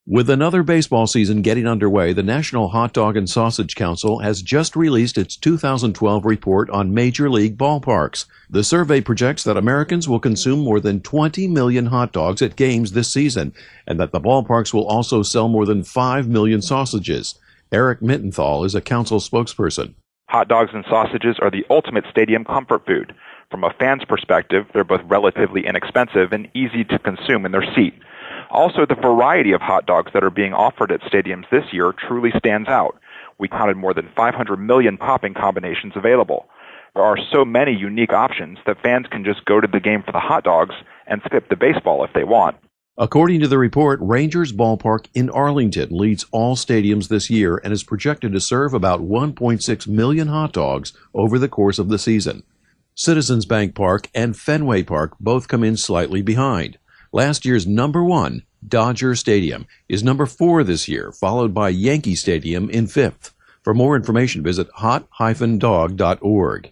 With another baseball season getting underway, the National Hot Dog and Sausage Council has just released its 2012 report on Major League ballparks. The survey projects that Americans will consume more than 20 million hot dogs at games this season, and that the ballparks will also sell more than 5 million sausages. Eric Mittenthal is a council spokesperson. Hot dogs and sausages are the ultimate stadium comfort food. From a fan's perspective, they're both relatively inexpensive and easy to consume in their seat. Also, the variety of hot dogs that are being offered at stadiums this year truly stands out. We counted more than 500 million topping combinations available. There are so many unique options that fans can just go to the game for the hot dogs and skip the baseball if they want. According to the report, Rangers Ballpark in Arlington leads all stadiums this year and is projected to serve about 1.6 million hot dogs over the course of the season. Citizens Bank Park and Fenway Park both come in slightly behind. Last year's number 1, Dodger Stadium, is number 4 this year, followed by Yankee Stadium in 5th. For more information, visit hot-dog.org.